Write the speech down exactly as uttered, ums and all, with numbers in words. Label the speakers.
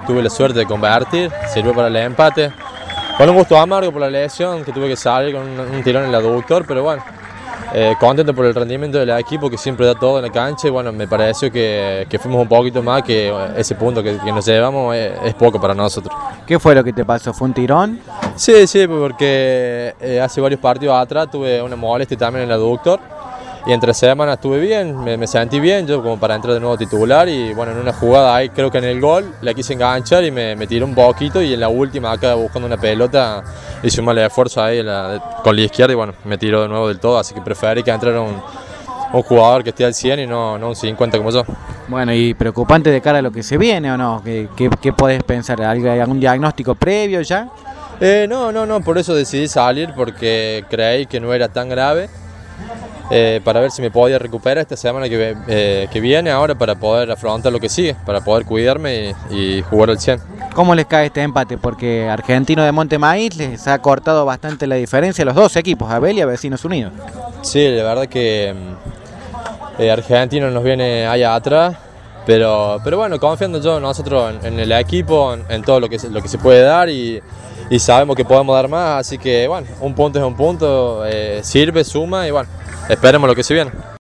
Speaker 1: tuve la suerte de convertir, sirvió para el empate. Con un gusto amargo por la lesión, que tuve que salir con un, un tirón en el aductor, pero bueno, eh, contento por el rendimiento del equipo que siempre da todo en la cancha y bueno, me pareció que, que fuimos un poquito más, que ese punto que, que nos llevamos es, es poco para nosotros.
Speaker 2: ¿Qué fue lo que te pasó? ¿Fue un tirón?
Speaker 1: Sí, sí, porque eh, hace varios partidos atrás tuve una molestia también en el aductor. Y entre semanas estuve bien, me, me sentí bien, yo como para entrar de nuevo titular y bueno, en una jugada ahí creo que en el gol la quise enganchar y me, me tiró un poquito y en la última acá buscando una pelota hice un mal esfuerzo ahí la, con la izquierda y bueno, me tiró de nuevo del todo, así que preferí que entrara un, un jugador que esté al cien y no, no un cincuenta como yo.
Speaker 2: Bueno, y preocupante de cara a lo que se viene o no, ¿qué, qué, qué podés pensar? ¿Algún diagnóstico previo ya?
Speaker 1: Eh, no, no, no, por eso decidí salir porque creí que no era tan grave. Eh, para ver si me podía recuperar esta semana que, eh, que viene ahora para poder afrontar lo que sigue, para poder cuidarme y, y jugar al cien.
Speaker 2: ¿Cómo les cae este empate? Porque Argentino de Montemaíz les ha cortado bastante la diferencia a los dos equipos, Abel y a Vecinos Unidos.
Speaker 1: Sí, la verdad que eh, Argentino nos viene allá atrás, pero, pero bueno, confiando yo nosotros en, en el equipo, en, en todo lo que, se, lo que se puede dar y, y sabemos que podemos dar más, así que bueno, un punto es un punto, eh, sirve, suma y bueno, esperemos lo que se viene.